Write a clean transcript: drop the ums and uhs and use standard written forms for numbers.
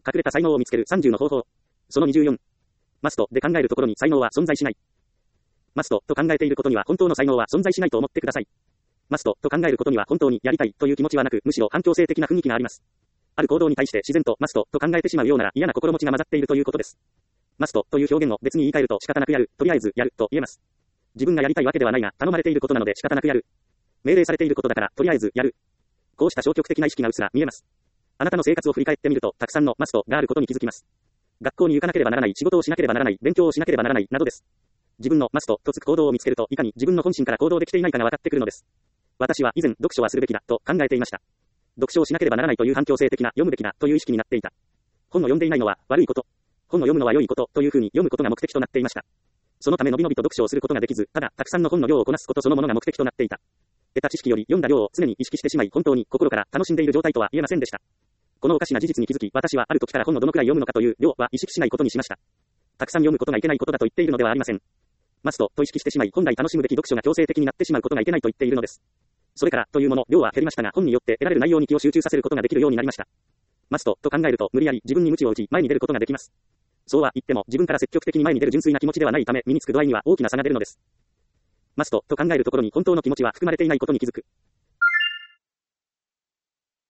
隠れた才能を見つける30の方法。その24。マストで考えるところに才能は存在しない。マストと考えていることには本当の才能は存在しないと思ってください。マストと考えることには本当にやりたいという気持ちはなく、むしろ反強制的な雰囲気があります。ある行動に対して自然とマストと考えてしまうようなら嫌な心持ちが混ざっているということです。マストという表現を別に言い換えると仕方なくやる、とりあえずやると言えます。自分がやりたいわけではないが、頼まれていることなので仕方なくやる。命令されていることだから、とりあえずやる。こうした消極的な意識がうっすら見えます。あなたの生活を振り返ってみると、たくさんのマストがあることに気づきます。学校に行かなければならない、仕事をしなければならない、勉強をしなければならない、などです。自分のマストとつく行動を見つけると、いかに自分の本心から行動できていないかが分かってくるのです。私は以前、読書はするべきだ、と考えていました。読書をしなければならないという反強制的な、読むべきだ、という意識になっていた。本を読んでいないのは悪いこと。本を読むのは良いこと、というふうに読むことが目的となっていました。そのためのびのびと読書をすることができず、ただ、たくさんの本の量をこなすことそのものが目的となっていた。得た知識より読んだ量を常に意識してしまい、本当に心から楽しんでいる状態とは言えませんでした。このおかしな事実に気づき、私はある時から本をどのくらい読むのかという量は意識しないことにしました。たくさん読むことがいけないことだと言っているのではありません。マストと意識してしまい、本来楽しむべき読書が強制的になってしまうことがいけないと言っているのです。それから、というもの、量は減りましたが、本によって得られる内容に気を集中させることができるようになりました。マストと考えると、無理やり自分に鞭を打ち、前に出ることができます。そうは言っても、自分から積極的に前に出る純粋な気持ちではないため、身につく度合いには大きな差が出るのです。マストと考えるところに本当の気持ちは含まれていないことに気づく。